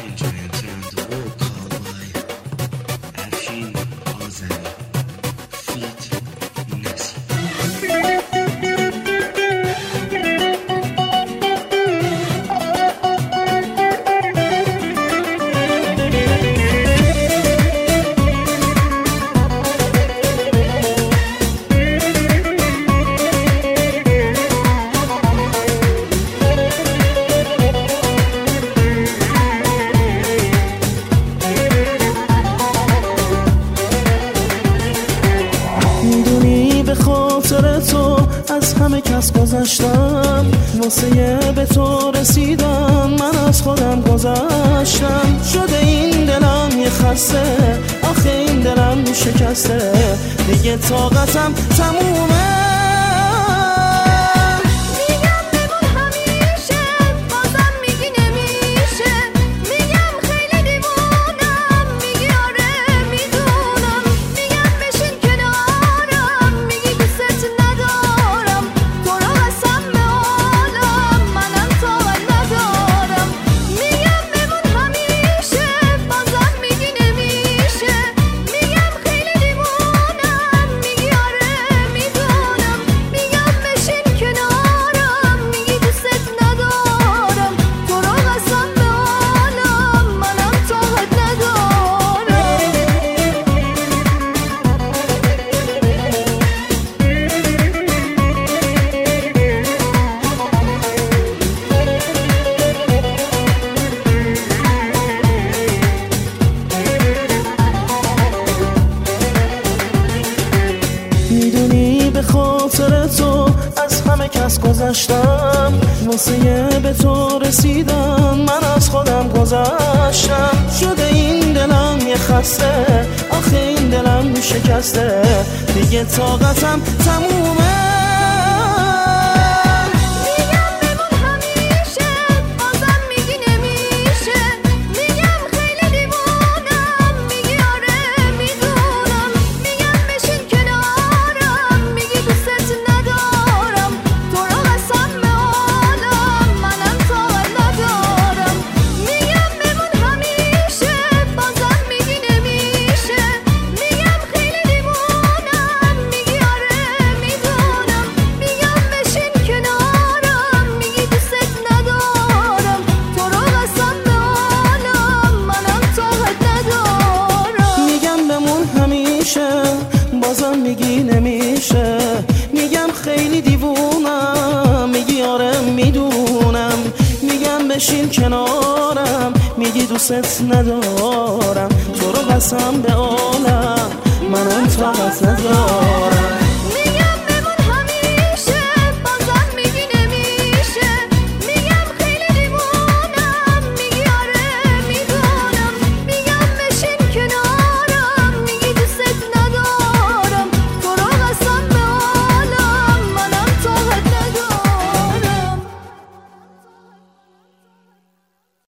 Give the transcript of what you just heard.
میدونی به خاطر تو از همه کس گذشتم، واسه به تو رسیدم من از خودم گذشتم. شده این دلم یه خسته، آخه این دلم شکسته، دیگه طاقتم تمومه. میدونی به خاطر تو از همه کس گذشتم، واسه به تو رسیدم من از خودم گذشتم. شده این دلم یه خسته، آخه این دلم شکسته، دیگه طاقتم تمومه. بازم میگی نمیشه، میگم خیلی دیوونم، میگی آره میدونم، میگم بشین کنارم، میگی دوست ندارم، تو رو قسم به عالم منم طاقت ندارم.